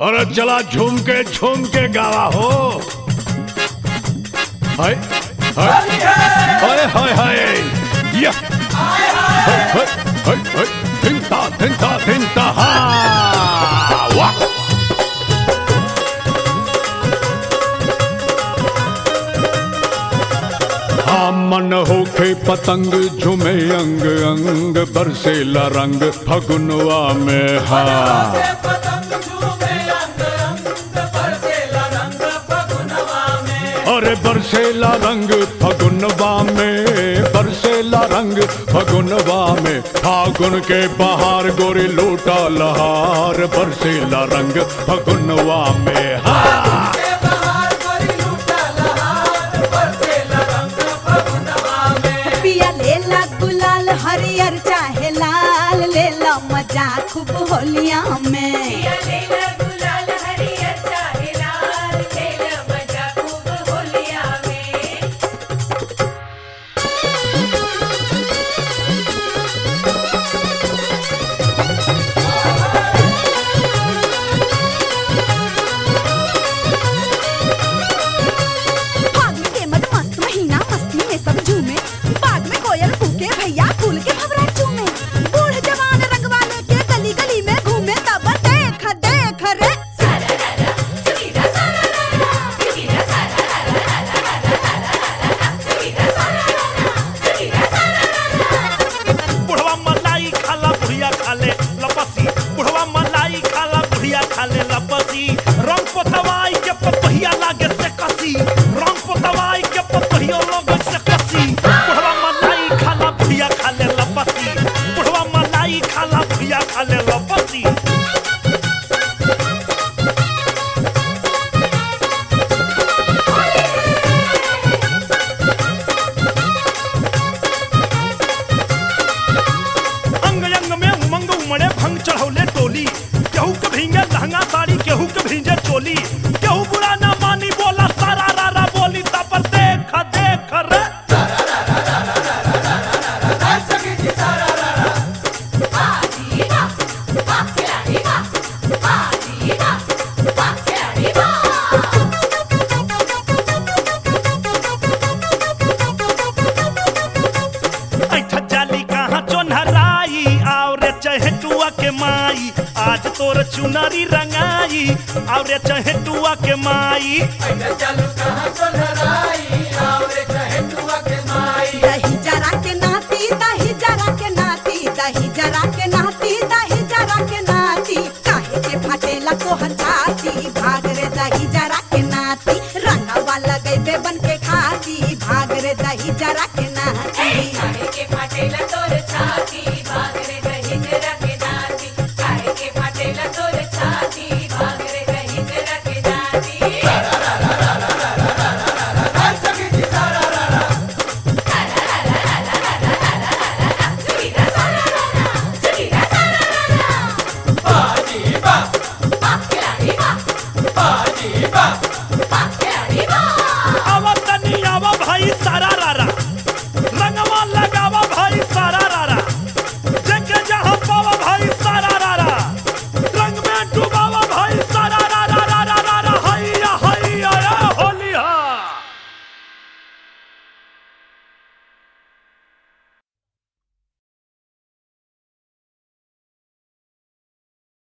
अरे चला झूम के गावा हो। हाय हाय हाय हाय हाय या हाय हाय हाय हाय थिंता थिंता थिंता हा वाह। मन होके पतंग झूमे अंग अंग बरसेला रंग फगुनवा में हा। अरे बरसेला रंग फगुनवा में, बरसेला रंग फगुनवा में। फागुन के बहार गोरी लूटा लहार बरसेला रंग फगुनवा में हा। हरियर चाहे लाल लेला मजा खूब होलिया में। रंग पोतवाई के पतहिया लागे से कसी, रंग पोतवाई के पतहिया लागे से कसी। बुढ़वा मलाई खाला बुढ़िया खाले लपसी, बुढ़वा मलाई खाला बुढ़िया खाले लपसी। अंग अंग में उमंग उमड़े भंग चढ़ौले टोली, केहू के भींगे लहंगा साड़ी केहू के भींगे चोली। केहू बुरा ना मानी बोला सारा रारा बोली तापर देख देख रे। ऐठा जाली कहाँ चोनहराई आओ रे चहेटुआ के माई, आज तोर चुनरी रंगाई और चहेटुआ के माई। चलू कहाँ चोनहराई